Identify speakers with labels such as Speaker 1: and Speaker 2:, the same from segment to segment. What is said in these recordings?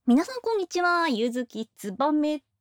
Speaker 1: 皆さんこんにちは、ゆずきつばめです。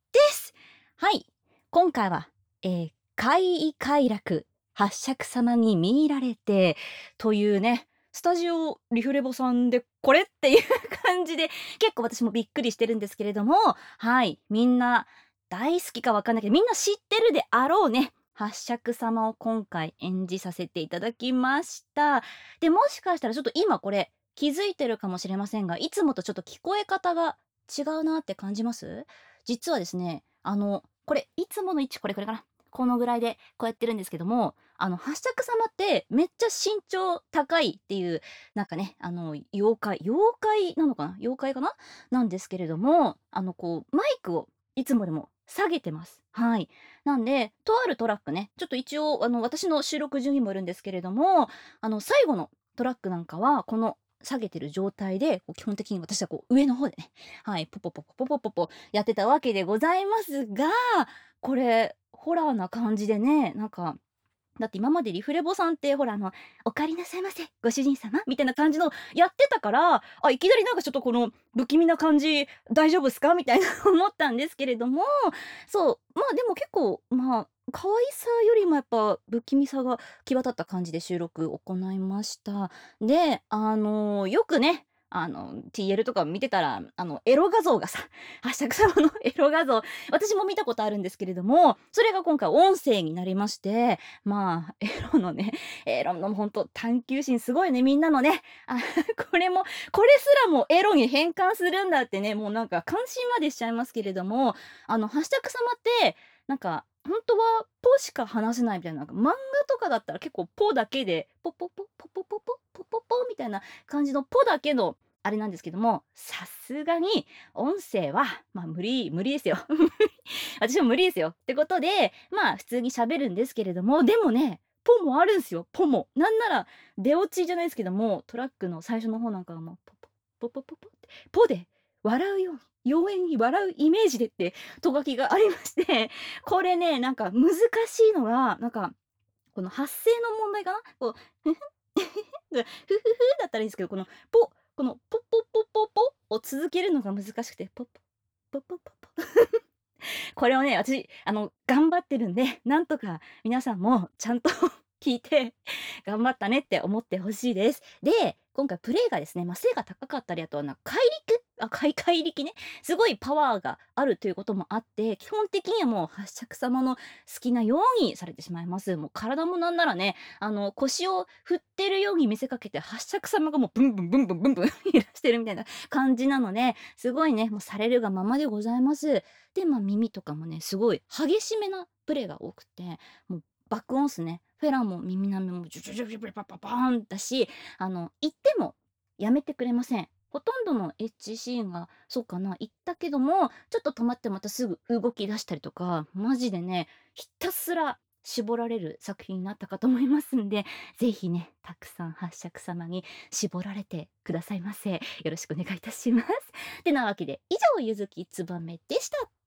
Speaker 1: はい、今回は、快意快楽、八尺様に見入られてというね、スタジオリフレボさんでこれっていう感じで、結構私もびっくりしてるんですけれども、はい、みんな大好きかわかんないけど、みんな知ってるであろうね、八尺様を今回演じさせていただきました。で、もしかしたらちょっと今これ気づいてるかもしれませんが、いつもとちょっと聞こえ方が違うなって感じます？実はですね、これいつもの位置これかな。このぐらいでこうやってるんですけども、八尺様ってめっちゃ身長高いっていう、なんかね、妖怪なのかな？妖怪かな？なんですけれども、こうマイクをいつもでも下げてます。はい。なんで、とあるトラックね、ちょっと一応私の収録順にもよるんですけれども、最後のトラックなんかは、この下げてる状態で、こう基本的に私はこう上の方でね、はい、ポポポポポポポポやってたわけでございますが、これホラーな感じでね、なんか、だって今までリフレボさんってほら「お帰りなさいませ、ご主人様」みたいな感じのやってたから、いきなりなんかちょっとこの不気味な感じ大丈夫っすかみたいな思ったんですけれども、そう、でも結構、可愛さよりもやっぱ不気味さが際立った感じで収録行いました。で、よくね、TL とか見てたら、エロ画像がさ、八尺様のエロ画像、私も見たことあるんですけれども、それが今回音声になりまして、エロのね、エロのほんと探求心すごいね、みんなのね。これすらもエロに変換するんだってね、もうなんか感心までしちゃいますけれども、八尺様って、なんか、ほんとはポしか話せないみたいな、なんか漫画とかだったら結構ポだけで、ポポポ、ポポポポ、ポポポみたいな感じのポだけのあれなんですけども、さすがに音声は、無理ですよ。私も無理ですよ。ってことで、普通に喋るんですけれども、でもね、ポもあるんすよ、ポも。なんなら出オチじゃないですけども、トラックの最初の方なんかはもうポポ、ポポポポって、ポで笑うように、妖艶に笑うイメージでってと書きがありまして、これね、なんか難しいのが、なんか、この発声の問題かな？こう、ふふフフフだったらいいんですけど、このポポポポポを続けるのが難しくて、ポポ、ポポポポ。これをね、私、頑張ってるんで、なんとか皆さんもちゃんと聞いて、頑張ったねって思ってほしいです。で、今回プレイがですね、背が高かったり、あとは怪力ね、すごいパワーがあるということもあって、基本的にはもう八尺様の好きなようにされてしまいます。もう体もなんならね、腰を振ってるように見せかけて、八尺様がもうブンブンブンブンブンブン揺らしてるみたいな感じなので、すごいね、もうされるがままでございます。で、耳とかもね、すごい激しめなプレイが多くて、もう爆音っすね。フェラも耳鳴りもジュジュジュジュブパパパーンだし、言ってもやめてくれません。ほとんどのエッチシーンがそうかな、言ったけども、ちょっと止まってまたすぐ動き出したりとか、マジでね、ひたすら絞られる作品になったかと思いますんで、ぜひね、たくさん八尺様に絞られてくださいませ。よろしくお願いいたします。てなわけで、以上、ゆずきつばめでした。